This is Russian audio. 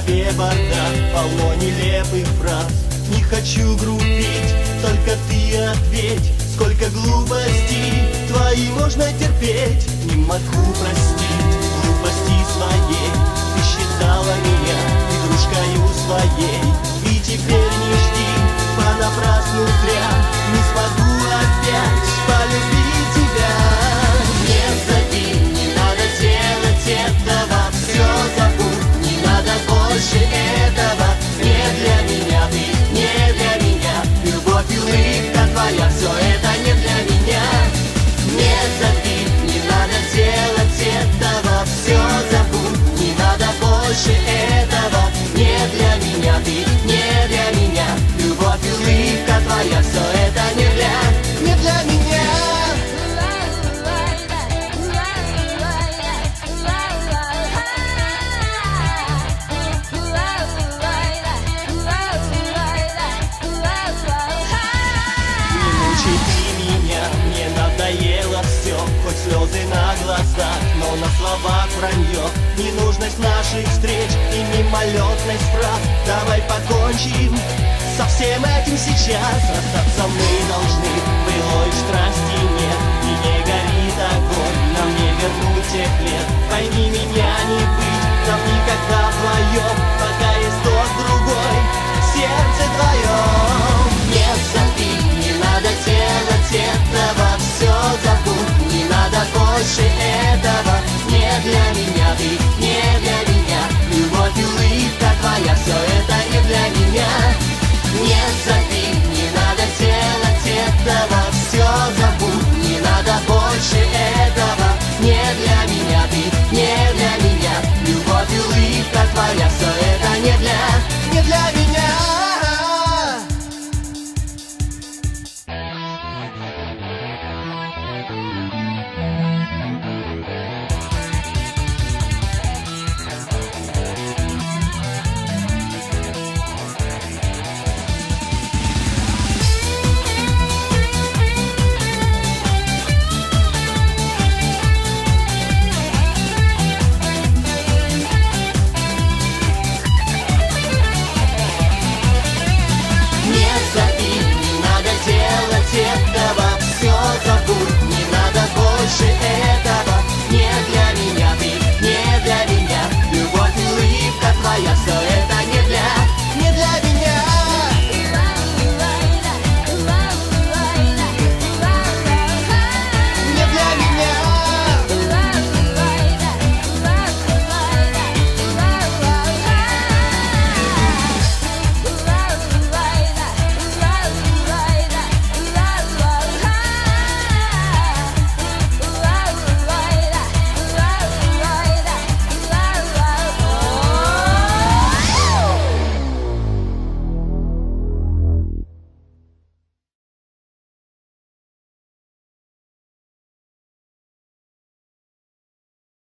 голове бардак, полно нелепых фраз. Не хочу грубить, только ты ответь, сколько глупостей твои можно терпеть. Не могу простить глупости своей, ты считала меня игрушкою своей. И теперь не жди понапрасну зря, не смогу опять полюбить тебя. Не зови, не надо делать этого, все забудь, не надо больше этого. Не для меня ты, не для меня, любовь и улыбка твоя, все это не для меня. Не зови, не надо делать этого, все забудь, не надо больше этого. Не для меня ты, не для меня, любовь и улыбка твоя, все это не для меня. Мне надоело все, хоть слезы на глазах, но на словах вранье. Ненужность наших встреч и мимолетность фраз. Давай покончим со всем этим сейчас. Расстаться мы должны, былой страсти нет, и не горит огонь, нам не вернуть тех лет. Пойми меня, не быть нам никогда вдвоем, пока есть тот другой в сердце твоем. Не зови, не надо делать этого, все забудь, не надо больше этого. Не для меня ты, не для меня, любовь и улыбка твоя, все это не для меня. Не зови, не надо делать этого, все забудь, не надо больше этого. Не для меня ты, не для меня, любовь и улыбка твоя, все это не для меня. Этого, все забудь, не надо больше этого.